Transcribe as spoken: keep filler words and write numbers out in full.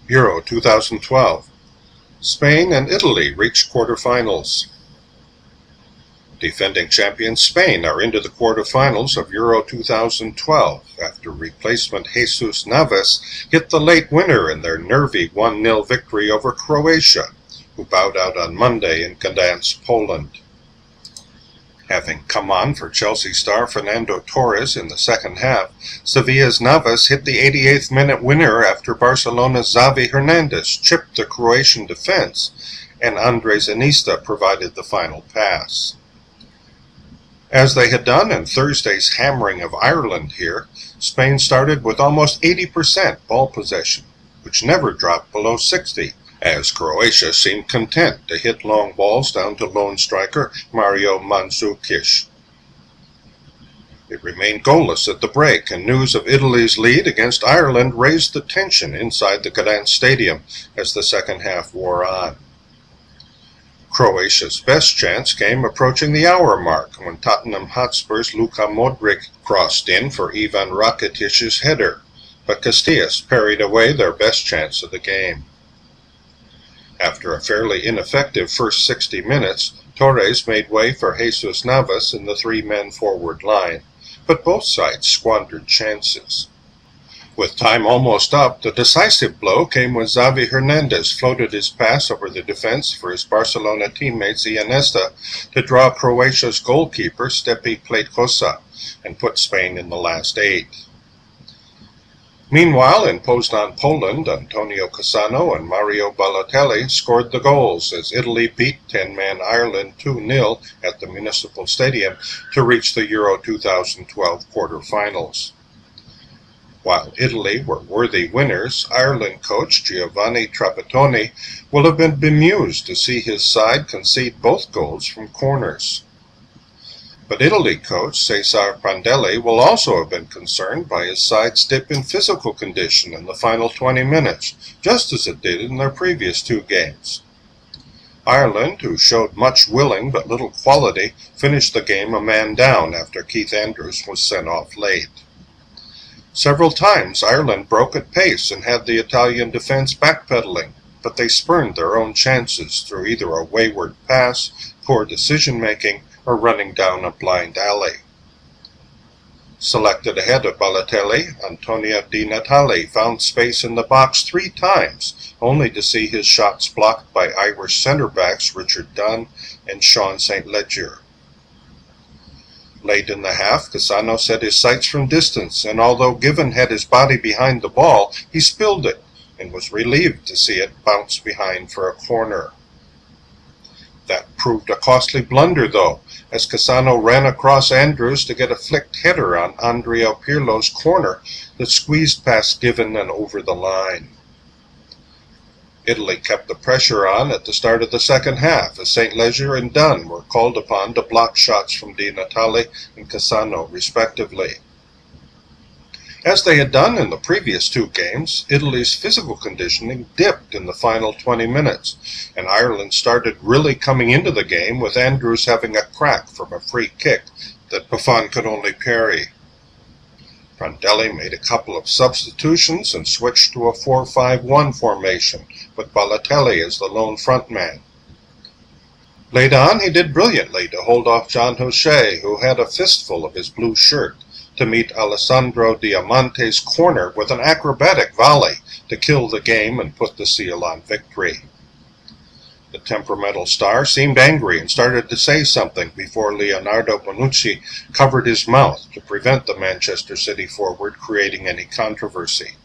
Euro two thousand twelve. Spain and Italy reach quarterfinals. Defending champions Spain are into the quarterfinals of Euro two thousand twelve after replacement Jesus Navas hit the late winner in their nervy one nil victory over Croatia, who bowed out on Monday in Gdansk, Poland. Having come on for Chelsea star Fernando Torres in the second half, Sevilla's Navas hit the eighty-eighth minute winner after Barcelona's Xavi Hernandez chipped the Croatian defense, and Andres Iniesta provided the final pass. As they had done in Thursday's hammering of Ireland here, Spain started with almost eighty percent ball possession, which never dropped below sixty, as Croatia seemed content to hit long balls down to lone striker Mario Mandzukic. It remained goalless at the break, and news of Italy's lead against Ireland raised the tension inside the Gdansk stadium as the second half wore on. Croatia's best chance came approaching the hour mark when Tottenham Hotspur's Luka Modric crossed in for Ivan Rakitic's header, but Casillas parried away their best chance of the game. After a fairly ineffective first sixty minutes, Torres made way for Jesus Navas in the three-men forward line, but both sides squandered chances. With time almost up, the decisive blow came when Xavi Hernandez floated his pass over the defense for his Barcelona teammate Iniesta to draw Croatia's goalkeeper Stepi Plejkosa and put Spain in the last eight. Meanwhile, in Poznan, Poland, Antonio Cassano and Mario Balotelli scored the goals as Italy beat ten-man Ireland two nil at the Municipal Stadium to reach the Euro two thousand twelve quarterfinals. While Italy were worthy winners, Ireland coach Giovanni Trapattoni will have been bemused to see his side concede both goals from corners. But Italy coach Cesar Prandelli will also have been concerned by his side's dip in physical condition in the final twenty minutes, just as it did in their previous two games. Ireland, who showed much willing but little quality, finished the game a man down after Keith Andrews was sent off late. Several times Ireland broke at pace and had the Italian defense backpedaling, but they spurned their own chances through either a wayward pass, poor decision-making, or running down a blind alley. Selected ahead of Balotelli, Antonio Di Natale found space in the box three times, only to see his shots blocked by Irish centre-backs Richard Dunne and Sean Saint Ledger. Late in the half, Cassano set his sights from distance, and although Given had his body behind the ball, he spilled it, and was relieved to see it bounce behind for a corner. That proved a costly blunder, though, as Cassano ran across Andrews to get a flicked header on Andrea Pirlo's corner that squeezed past Given and over the line. Italy kept the pressure on at the start of the second half, as Saint Ledger and Dunne were called upon to block shots from Di Natale and Cassano, respectively. As they had done in the previous two games, Italy's physical conditioning dipped in the final twenty minutes, and Ireland started really coming into the game with Andrews having a crack from a free kick that Buffon could only parry. Prandelli made a couple of substitutions and switched to a four five one formation, with Balotelli as the lone frontman. Late on, he did brilliantly to hold off John O'Shea, who had a fistful of his blue shirt, to meet Alessandro Diamante's corner with an acrobatic volley to kill the game and put the seal on victory. The temperamental star seemed angry and started to say something before Leonardo Bonucci covered his mouth to prevent the Manchester City forward creating any controversy.